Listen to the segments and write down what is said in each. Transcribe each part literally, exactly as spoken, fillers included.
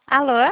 Alô?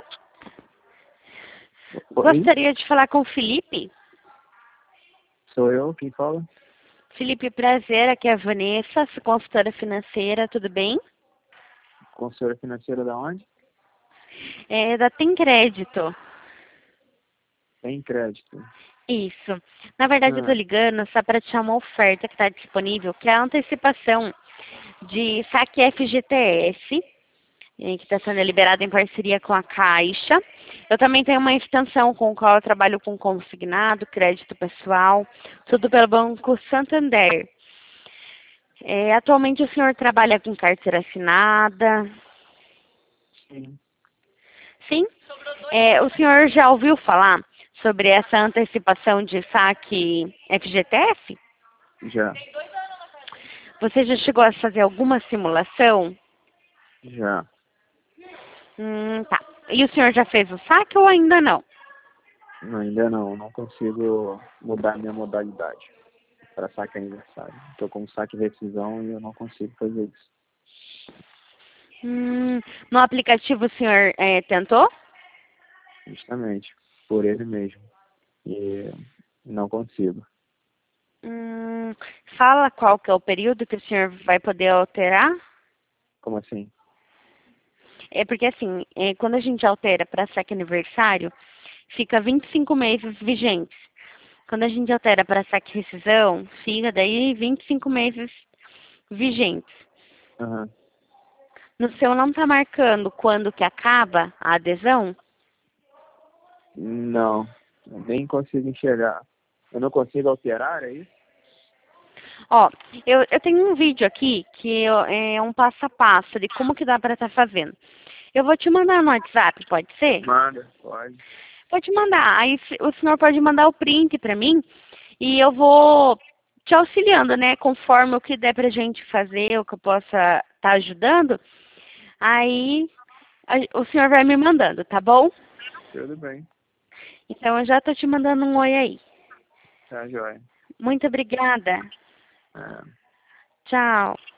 Oi, Gostaria de falar com o Felipe. sou eu, quem fala? Felipe, prazer, aqui é a Vanessa, sou consultora financeira, tudo bem? Consultora financeira da onde? É, da Tem Crédito. Tem crédito. Isso. Na verdade, eu tô Ah, ligando só para te chamar uma oferta que está disponível, que é a antecipação de saque F G T S, eh, que está sendo liberado em parceria com a Caixa. Eu também tenho uma extensão com a qual eu trabalho com consignado, crédito pessoal, tudo pelo Banco Santander. É, atualmente o senhor trabalha com carteira assinada? sim, Sim? É, o senhor já ouviu falar sobre essa antecipação de saque F G T S? já, Você já chegou a fazer alguma simulação? já. Hum, tá. E o senhor já fez o saque ou ainda não? Não, ainda não, não consigo mudar minha modalidade para saque aniversário. Estou com saque rescisão e eu não consigo fazer isso. Hum, no aplicativo o senhor é, tentou? Justamente, por ele mesmo. E não consigo. Hum, fala qual que é o período que o senhor vai poder alterar? Como assim? É porque assim, é, quando a gente altera para saque aniversário, fica vinte e cinco meses vigentes. Quando a gente altera para saque rescisão, fica daí vinte e cinco meses vigentes. Aham. No seu não está marcando quando que acaba a adesão? Não, eu nem consigo enxergar. Eu não consigo alterar, é isso? Ó, eu, eu tenho um vídeo aqui que eu- é um passo a passo de como que dá para estar fazendo. Eu vou te mandar no WhatsApp, pode ser? Manda, pode. Vou te mandar. Aí se- o senhor pode mandar o print para mim e eu vou te auxiliando, né? Conforme o que der pra gente fazer, o que eu possa estar ajudando. Aí a- o senhor vai me mandando, tá bom? Tudo bem. Então eu já tô te mandando um oi aí. Tá, joia. Muito obrigada. É. Tchau.